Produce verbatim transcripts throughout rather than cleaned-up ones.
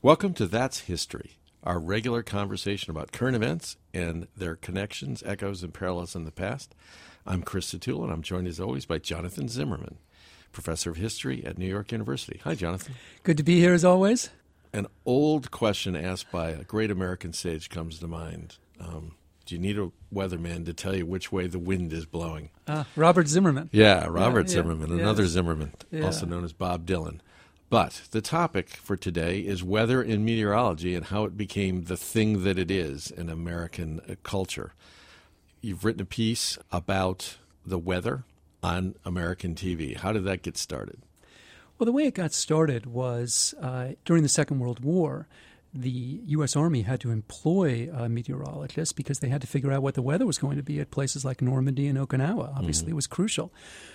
Welcome to That's History, our regular conversation about current events and their connections, echoes, and parallels in the past. I'm Chris Satula, and I'm joined as always by Jonathan Zimmerman, professor of history at New York University. Hi, Jonathan. Good to be here as always. An old question asked by a great American sage comes to mind. Um, do you need a weatherman to tell you which way the wind is blowing? Uh, Robert Zimmerman. Yeah, Robert yeah, Zimmerman, yeah, another yes. Zimmerman, Yeah. also known as Bob Dylan. But the topic for today is weather and meteorology and how it became the thing that it is in American uh, culture. You've written a piece about the weather on American T V. How did that get started? Well, the way it got started was uh, during the Second World War, the U S. Army had to employ uh, meteorologists because they had to figure out what the weather was going to be at places like Normandy and Okinawa. Obviously, mm-hmm. it was crucial.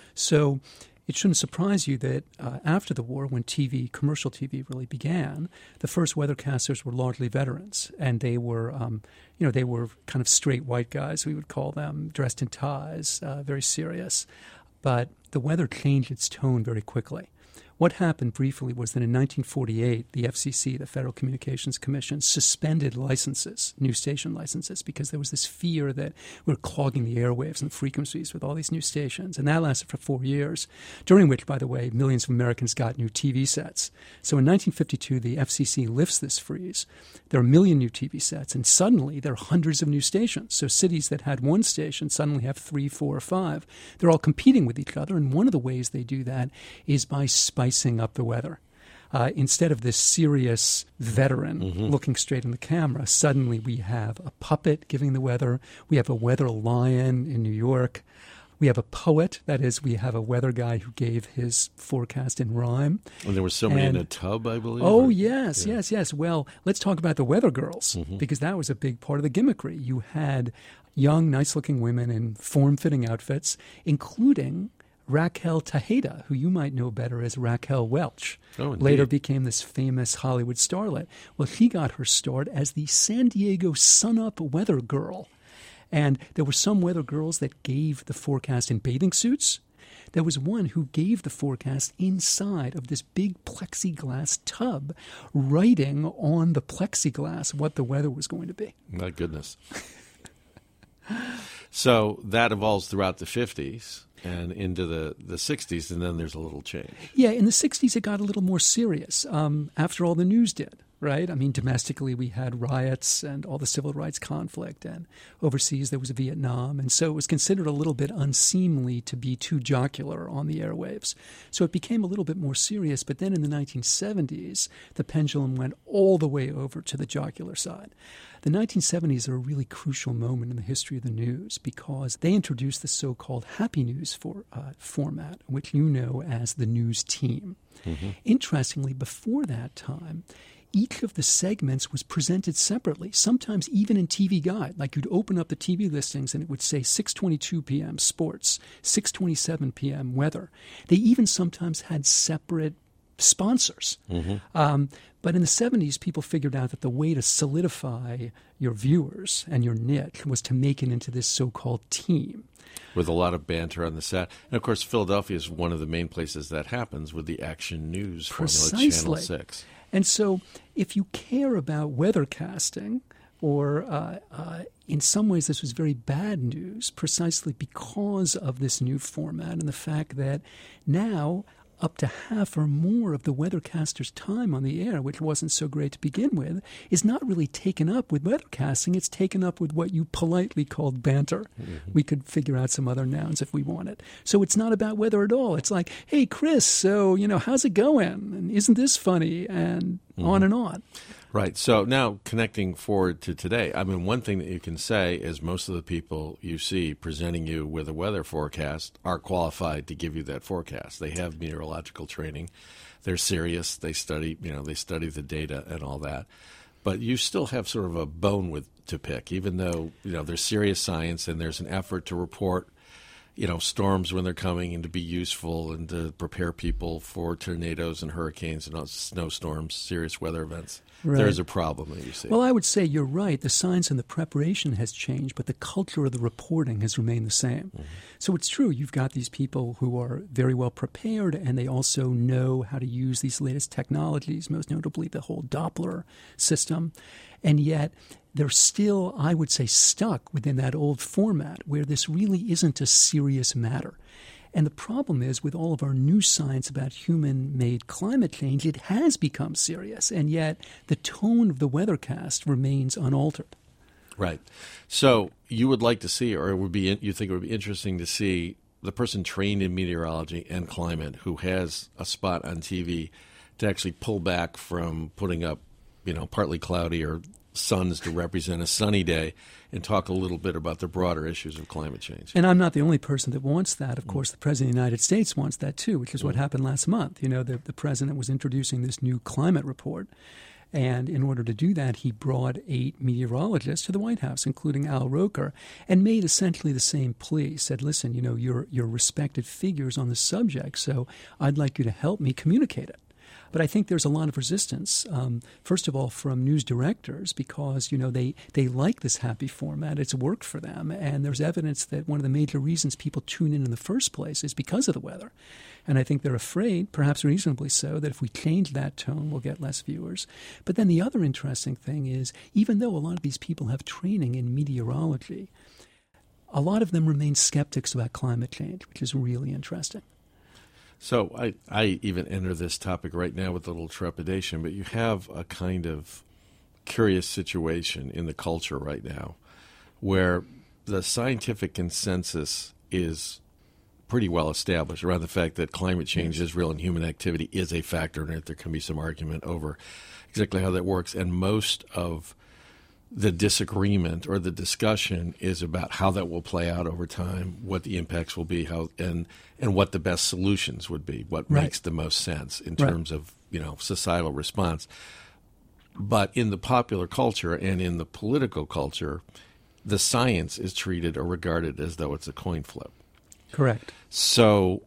So it shouldn't surprise you that uh, after the war, when T V, commercial T V really began, the first weathercasters were largely veterans, and they were, um, you know, they were kind of straight white guys, we would call them, dressed in ties, uh, very serious. But the weather changed its tone very quickly. What happened briefly was that in nineteen forty-eight, the F C C, the Federal Communications Commission, suspended licenses, new station licenses, because there was this fear that we were clogging the airwaves and frequencies with all these new stations. And that lasted for four years, during which, by the way, millions of Americans got new T V sets. So in nineteen fifty-two, the F C C lifts this freeze. There are a million new T V sets, and suddenly there are hundreds of new stations. So cities that had one station suddenly have three, four, or five. They're all competing with each other, and one of the ways they do that is by spicing up the weather. Uh, instead of this serious veteran mm-hmm. looking straight in the camera, suddenly we have a puppet giving the weather. We have a weather lion in New York. We have a poet. That is, we have a weather guy who gave his forecast in rhyme. And there was somebody and, in a tub, I believe? Oh, or? yes, yeah. yes, yes. Well, let's talk about the weather girls, mm-hmm. because that was a big part of the gimmickry. You had young, nice-looking women in form-fitting outfits, including Raquel Tejeda, who you might know better as Raquel Welch, oh, later became this famous Hollywood starlet. Well, she got her start as the San Diego Sun-Up weather girl. And there were some weather girls that gave the forecast in bathing suits. There was one who gave the forecast inside of this big plexiglass tub, writing on the plexiglass what the weather was going to be. My goodness. So that evolves throughout the fifties. And into the, the sixties, and then there's a little change. Yeah, in the sixties, it got a little more serious. Um, after all, the news did, right? I mean, domestically, we had riots and all the civil rights conflict, and overseas, there was Vietnam. And so it was considered a little bit unseemly to be too jocular on the airwaves. So it became a little bit more serious. But then in the nineteen seventies, the pendulum went all the way over to the jocular side. The nineteen seventies are a really crucial moment in the history of the news because they introduced the so-called Happy News for, uh, format, which you know as the news team. Mm-hmm. Interestingly, before that time, each of the segments was presented separately, sometimes even in T V Guide. Like you'd open up the T V listings and it would say six twenty-two p.m. sports, six twenty-seven p.m. weather. They even sometimes had separate sponsors. Mm-hmm. Um, but in the seventies, people figured out that the way to solidify your viewers and your niche was to make it into this so-called team. With a lot of banter on the set. And, of course, Philadelphia is one of the main places that happens with the Action News Precisely. formula, Channel six. And so if you care about weathercasting, or uh, uh, in some ways this was very bad news precisely because of this new format and the fact that now up to half or more of the weathercaster's time on the air, which wasn't so great to begin with, is not really taken up with weathercasting. It's taken up with what you politely called banter. Mm-hmm. We could figure out some other nouns if we wanted. So it's not about weather at all. It's like, hey, Chris, so, you know, how's it going? And isn't this funny? And mm-hmm. on and on. Right. So now connecting forward to today, I mean, one thing that you can say is most of the people you see presenting you with a weather forecast are qualified to give you that forecast. They have meteorological training. They're serious. They study, you know, they study the data and all that. But you still have sort of a bone with to pick, even though, you know, there's serious science and there's an effort to report you know, storms when they're coming and to be useful and to prepare people for tornadoes and hurricanes and snowstorms, serious weather events. Right. There is a problem that you see. Well, I would say you're right. The science and the preparation has changed, but the culture of the reporting has remained the same. Mm-hmm. So it's true. You've got these people who are very well prepared, and they also know how to use these latest technologies, most notably the whole Doppler system. And yet they're still, I would say, stuck within that old format where this really isn't a serious matter. And the problem is, with all of our new science about human-made climate change, it has become serious, and yet the tone of the weathercast remains unaltered. Right. So you would like to see, or it would be, you think it would be interesting to see the person trained in meteorology and climate who has a spot on T V to actually pull back from putting up, you know, partly cloudy or suns to represent a sunny day and talk a little bit about the broader issues of climate change. And I'm not the only person that wants that. Of mm. course, the President of the United States wants that too, which is mm. what happened last month. You know, the, the President was introducing this new climate report. And in order to do that, he brought eight meteorologists to the White House, including Al Roker, and made essentially the same plea. Said, listen, you know, you're, you're respected figures on the subject, so I'd like you to help me communicate it. But I think there's a lot of resistance, um, first of all, from news directors because, you know, they, they like this happy format. It's worked for them. And there's evidence that one of the major reasons people tune in in the first place is because of the weather. And I think they're afraid, perhaps reasonably so, that if we change that tone, we'll get less viewers. But then the other interesting thing is, even though a lot of these people have training in meteorology, a lot of them remain skeptics about climate change, which is really interesting. So I, I even enter this topic right now with a little trepidation, but you have a kind of curious situation in the culture right now where the scientific consensus is pretty well established around the fact that climate change is real and human activity is a factor in it. There can be some argument over exactly how that works, and most of the disagreement or the discussion is about how that will play out over time, what the impacts will be, how and and what the best solutions would be, what right. makes the most sense in terms right. of, you know, societal response. But in the popular culture and in the political culture, the science is treated or regarded as though it's a coin flip. Correct. So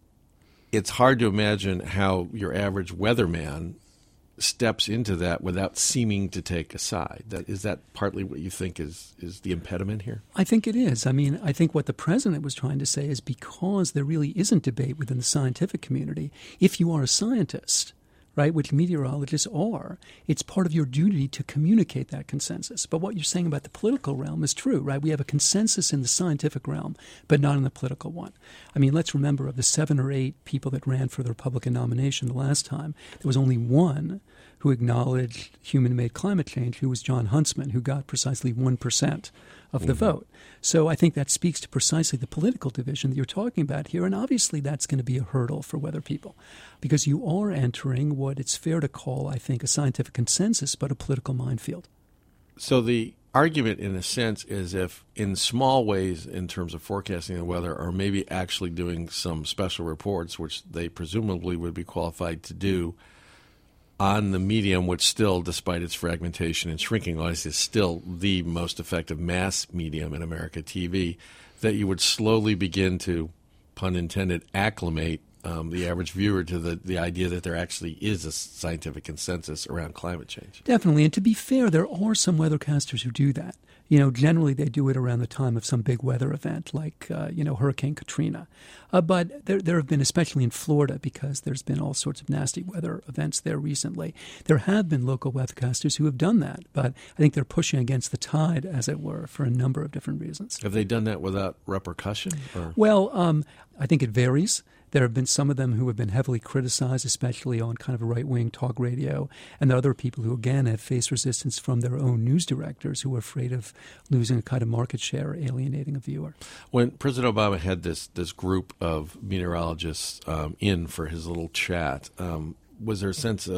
it's hard to imagine how your average weatherman steps into that without seeming to take a side. That is that partly what you think is, is the impediment here? I think it is. I mean, I think what the president was trying to say is because there really isn't debate within the scientific community, if you are a scientist, right, which meteorologists are, it's part of your duty to communicate that consensus. But what you're saying about the political realm is true, right? We have a consensus in the scientific realm, but not in the political one. I mean, let's remember of the seven or eight people that ran for the Republican nomination the last time, there was only one who acknowledged human-made climate change, who was John Huntsman, who got precisely one percent of the mm-hmm. vote. So I think that speaks to precisely the political division that you're talking about here, and obviously that's going to be a hurdle for weather people because you are entering what it's fair to call, I think, a scientific consensus, but a political minefield. So the argument, in a sense, is if in small ways in terms of forecasting the weather or maybe actually doing some special reports, which they presumably would be qualified to do, on the medium, which still, despite its fragmentation and shrinking, is still the most effective mass medium in America, T V, that you would slowly begin to, pun intended, acclimate um, the average viewer to the, the idea that there actually is a scientific consensus around climate change. Definitely. And to be fair, there are some weathercasters who do that. You know, generally they do it around the time of some big weather event like, uh, you know, Hurricane Katrina. Uh, but there, there have been, especially in Florida, because there's been all sorts of nasty weather events there recently, there have been local weathercasters who have done that. But I think they're pushing against the tide, as it were, for a number of different reasons. Have they done that without repercussion? Or? Well, um, I think it varies. There have been some of them who have been heavily criticized, especially on kind of a right-wing talk radio, and there are other people who, again, have faced resistance from their own news directors who are afraid of losing a kind of market share or alienating a viewer. When President Obama had this, this group of meteorologists um, in for his little chat, um, was there a sense of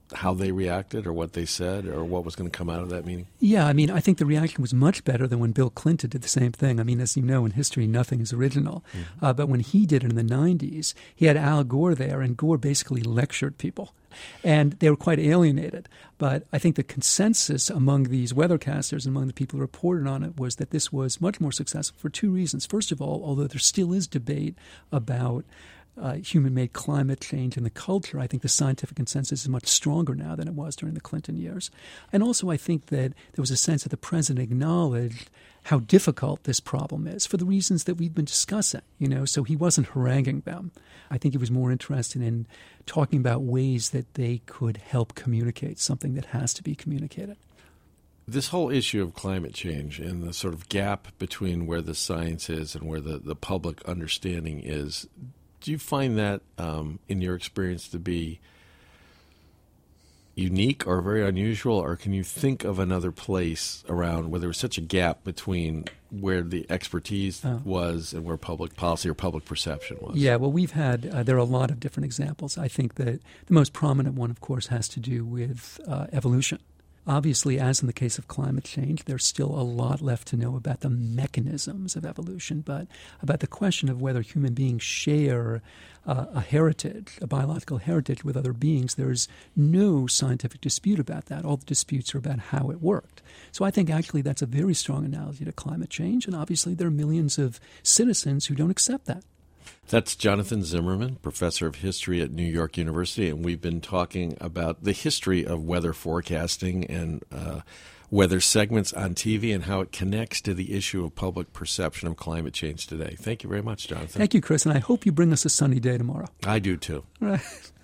how they reacted or what they said or what was going to come out of that meeting? Yeah, I mean, I think the reaction was much better than when Bill Clinton did the same thing. I mean, as you know, in history, nothing is original. Mm-hmm. Uh, but when he did it in the nineties, he had Al Gore there, and Gore basically lectured people. And they were quite alienated. But I think the consensus among these weathercasters, among the people who reported on it, was that this was much more successful for two reasons. First of all, although there still is debate about Uh, human-made climate change in the culture, I think the scientific consensus is much stronger now than it was during the Clinton years. And also I think that there was a sense that the president acknowledged how difficult this problem is for the reasons that we've been discussing, you know, so he wasn't haranguing them. I think he was more interested in talking about ways that they could help communicate something that has to be communicated. This whole issue of climate change and the sort of gap between where the science is and where the, the public understanding is, do you find that, um, in your experience, to be unique or very unusual, or can you think of another place around where there was such a gap between where the expertise oh. was and where public policy or public perception was? Yeah, well, we've had, uh, there are a lot of different examples. I think that the most prominent one, of course, has to do with uh, evolution. Obviously, as in the case of climate change, there's still a lot left to know about the mechanisms of evolution, but about the question of whether human beings share uh, a heritage, a biological heritage with other beings, there's no scientific dispute about that. All the disputes are about how it worked. So I think actually that's a very strong analogy to climate change, and obviously there are millions of citizens who don't accept that. That's Jonathan Zimmerman, professor of history at New York University, and we've been talking about the history of weather forecasting and uh, weather segments on T V and how it connects to the issue of public perception of climate change today. Thank you very much, Jonathan. Thank you, Chris, and I hope you bring us a sunny day tomorrow. I do, too. Right.